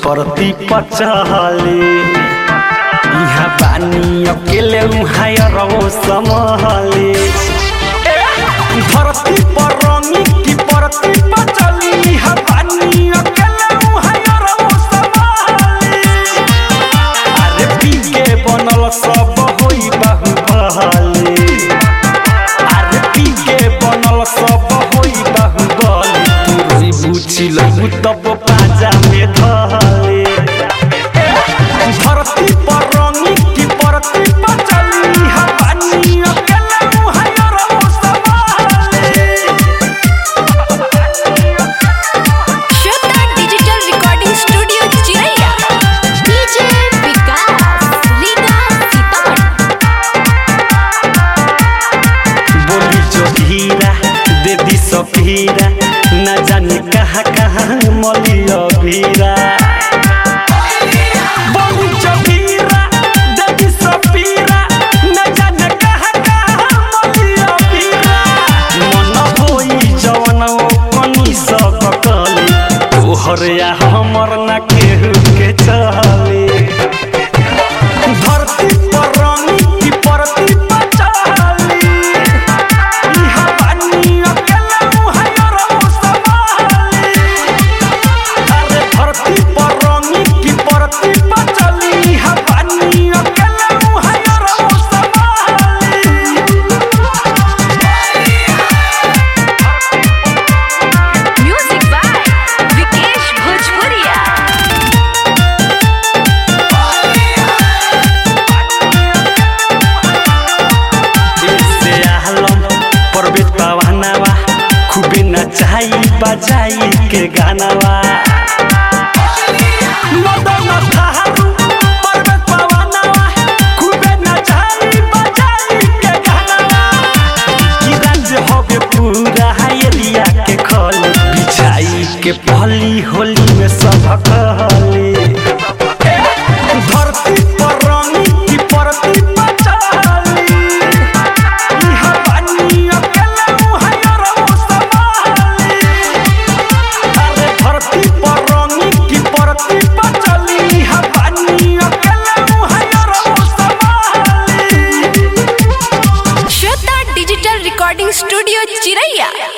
परती पचहले इहाँ पानी अकेले उहाँ समहले धरती पर रंगी की परती पचली इहाँ पानी अकेले उहाँ समहले अरे पी के बनल सब होई बाहुबली अरे पी के बनल सब होई बाहुबली तू रोई बुझी लहू तब पाजा में धले धरती पर रंगी की परती पचली इहाँ पानी अकेले उहाँ समहले Shweta digital recording studio Chiraiya DJ Vikas लीगा सीतामढ़ी बोली जो हीरा दे दी सफीरा न जाने कहाँ कहाँ मलिया भीरा बोली जो हीरा दे दी सफीरा न जाने कहाँ कहाँ मलिया भीरा मन होई जवन कनी सब कली तोहर या हमर न केहू के चले धरती पर रंगी की परती पचली इहाँ पानी अकेले उहाँ समहले अरे धरती पर रंगी की परती पचली इहाँ पानी अकेले उहाँ समहले म्यूजिक बाय विकेश भोजपुरिया से आलम परवेश पवनवा खूबे नचाई बजाई के गानावा मदन थारू परवेश पवनवा खूबे नचाई बजाई के गानावा की राज्य होवे पूरा एरिया के खल बिछाई के पहली होली में सब कहले धरती पर रंगी की परती पचली इहाँ पानी अकेले उहाँ समहले अरे धरती पर रंगी की परती पचली इहाँ पानी अकेले उहाँ समहले श्वेता डिजिटल रिकॉर्डिंग स्टूडियो चिरैया।